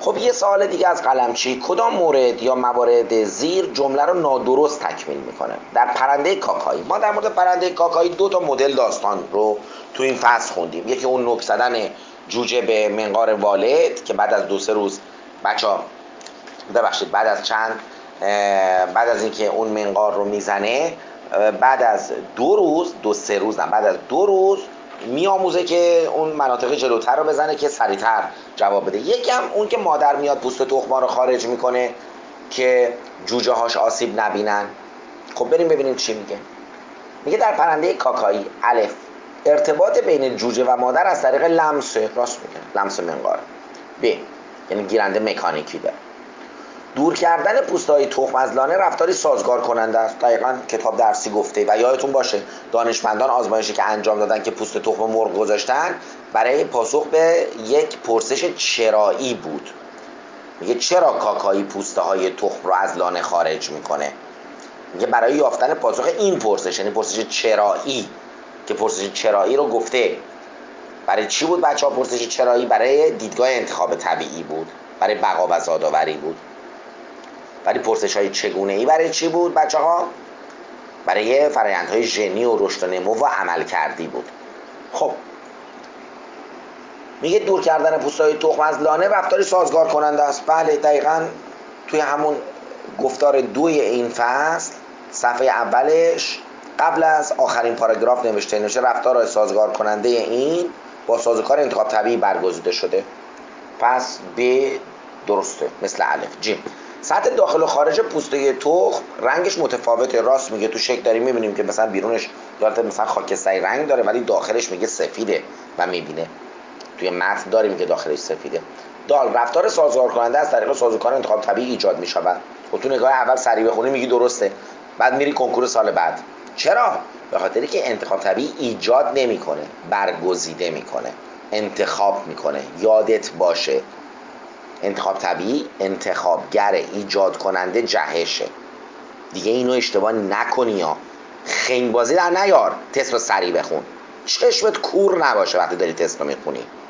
خب یه سوال دیگه از قلمچی: کدام مورد یا موارد زیر جمله رو نادرست تکمیل میکنه؟ در پرنده کاکایی. ما در مورد پرنده کاکایی 2 تا مدل داستان رو تو این فصل خوندیم. یکی اون نوک زدن جوجه به منقار والد که بعد از 2-3 روز بچه‌ها ببخشید بعد از چند بعد از اینکه اون منقار رو میزنه، بعد از 2 روز 2-3 روز نه، بعد از 2 روز میآموزه که اون مناطق جلوتر رو بزنه که سریعتر جواب بده. یکم اون که مادر میاد پوست تخم‌ها رو خارج میکنه که جوجه هاش آسیب نبینن. خب بریم ببینیم چی میگه. میگه در پرنده کاکایی: الف، ارتباط بین جوجه و مادر از طریق لمس، راست میگه، لمس منقار. ب، یعنی گیرنده مکانیکی داره. دور کردن پوستهای تخم از لانه رفتاری سازگار کننده است. دقیقاً کتاب درسی گفته و یادتون باشه دانشمندان آزمایشی که انجام دادن که پوست تخم مرغ گذاشتن برای پاسخ به یک پرسش چرایی بود. میگه چرا کاکایی پوسته های تخم رو از لانه خارج میکنه؟ میگه برای یافتن پاسخ این پرسش، یعنی پرسش چرایی، که پرسش چرایی رو گفته. برای چی بود بچه‌ها پرسش چرایی؟ برای دیدگاه انتخاب طبیعی بود، برای بقا و زادآوری بود. برای پرسش‌های چگونه‌ای برای چی بود بچه‌ها؟ برای فرآیندهای ژنی و رشد و نمو و عمل کردی بود. خب میگه دور کردن پوست‌های تخم از لانه رفتاری سازگار کننده است. بله دقیقاً توی همون گفتار 2 این فصل صفحه اولش قبل از آخرین پاراگراف نوشته رفتار سازگار کننده این با سازوکار انتخاب طبیعی برگزیده شده. پس ب درسته مثل الف. ج، سطح داخل و خارج پوسته تخم رنگش متفاوته. راست میگه، تو شکل داریم میبینیم که مثلا بیرونش داره مثلا خاکستری رنگ داره ولی داخلش میگه سفیده و میبینه. توی متن داریم که داخلش سفیده. دال، رفتار سازگار کننده از طریق سازوکار انتخاب طبیعی ایجاد میشود. و تو نگاه اول سریع بخونی میگی درسته، بعد میری کنکور سال بعد. چرا؟ به خاطری که انتخاب طبیعی ایجاد نمیکنه، برگزیده میکنه، انتخاب میکنه. یادت باشه انتخاب طبیعی انتخابگر، ایجاد کننده جهشه. دیگه اینو اشتباه نکنی یا خنگ بازی در نیار. تست رو سریع بخون، چشمت کور نباشه وقتی داری تست رو میخونی.